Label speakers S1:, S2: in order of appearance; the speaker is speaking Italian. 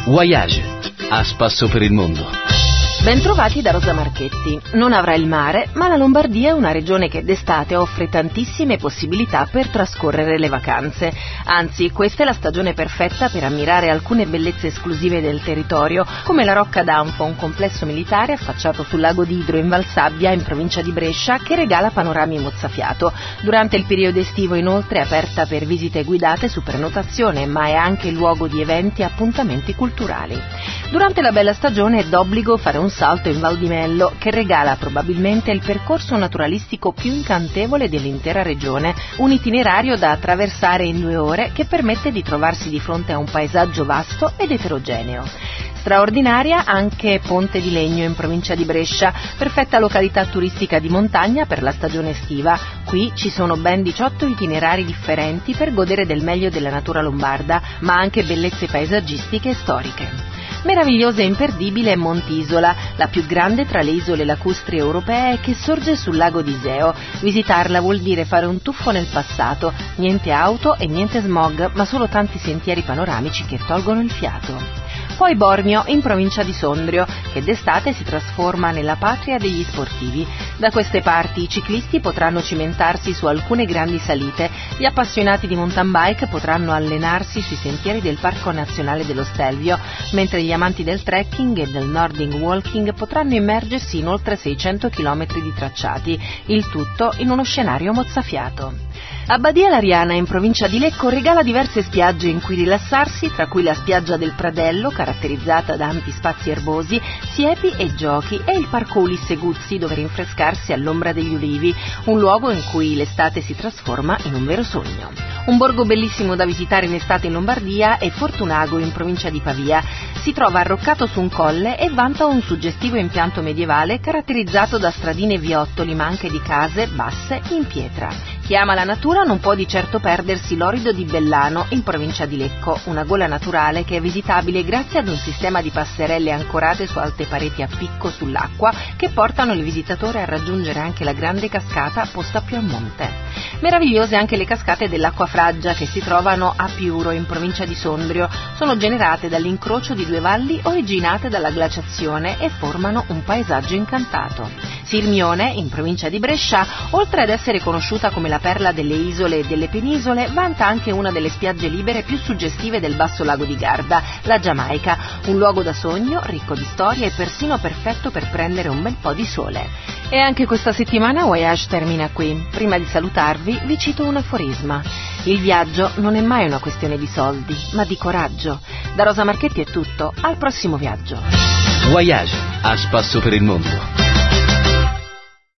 S1: Voyage, a spasso per il mondo.
S2: Bentrovati da Rosa Marchetti. Non avrà il mare, ma la Lombardia è una regione che d'estate offre tantissime possibilità per trascorrere le vacanze. Anzi, questa è la stagione perfetta per ammirare alcune bellezze esclusive del territorio, come la Rocca d'Anfo, un complesso militare affacciato sul lago d'Idro in Valsabbia, in provincia di Brescia, che regala panorami mozzafiato. Durante il periodo estivo, inoltre, è aperta per visite guidate su prenotazione, ma è anche luogo di eventi e appuntamenti culturali. Durante la bella stagione è d'obbligo fare un salto in Val di Mello, che regala probabilmente il percorso naturalistico più incantevole dell'intera regione, un itinerario da attraversare in 2 ore che permette di trovarsi di fronte a un paesaggio vasto ed eterogeneo. Straordinaria anche Ponte di Legno in provincia di Brescia, perfetta località turistica di montagna per la stagione estiva. Qui ci sono ben 18 itinerari differenti per godere del meglio della natura lombarda, ma anche bellezze paesaggistiche e storiche. Meravigliosa e imperdibile è Montisola, la più grande tra le isole lacustri europee che sorge sul lago di Iseo. Visitarla vuol dire fare un tuffo nel passato, niente auto e niente smog, ma solo tanti sentieri panoramici che tolgono il fiato. Poi Bormio, in provincia di Sondrio, che d'estate si trasforma nella patria degli sportivi. Da queste parti i ciclisti potranno cimentarsi su alcune grandi salite, gli appassionati di mountain bike potranno allenarsi sui sentieri del Parco Nazionale dello Stelvio, mentre gli amanti del trekking e del Nordic walking potranno immergersi in oltre 600 km di tracciati, il tutto in uno scenario mozzafiato. Abbadia Lariana, in provincia di Lecco, regala diverse spiagge in cui rilassarsi, tra cui la spiaggia del Pradello, caratterizzata da ampi spazi erbosi, siepi e giochi, e il Parco Ulisse Guzzi, dove rinfrescarsi all'ombra degli ulivi, un luogo in cui l'estate si trasforma in un vero sogno. Un borgo bellissimo da visitare in estate in Lombardia è Fortunago, in provincia di Pavia. Si trova arroccato su un colle e vanta un suggestivo impianto medievale caratterizzato da stradine e viottoli, ma anche di case basse in pietra. Chi ama la natura non può di certo perdersi l'Orido di Bellano, in provincia di Lecco, una gola naturale che è visitabile grazie ad un sistema di passerelle ancorate su alte pareti a picco sull'acqua che portano il visitatore a raggiungere anche la grande cascata posta più a monte. Meravigliose anche le cascate dell'Acqua Fraggia, che si trovano a Piuro, in provincia di Sondrio. Sono generate dall'incrocio di 2 valli originate dalla glaciazione e formano un paesaggio incantato. Sirmione, in provincia di Brescia, oltre ad essere conosciuta come la perla delle isole e delle penisole, vanta anche una delle spiagge libere più suggestive del basso lago di Garda, la Giamaica, un luogo da sogno, ricco di storie e persino perfetto per prendere un bel po' di sole. E anche questa settimana Voyage termina qui. Prima di salutarvi vi cito un aforisma: il viaggio non è mai una questione di soldi, ma di coraggio. Da Rosa Marchetti è tutto, al prossimo viaggio.
S1: Voyage, a spasso per il mondo.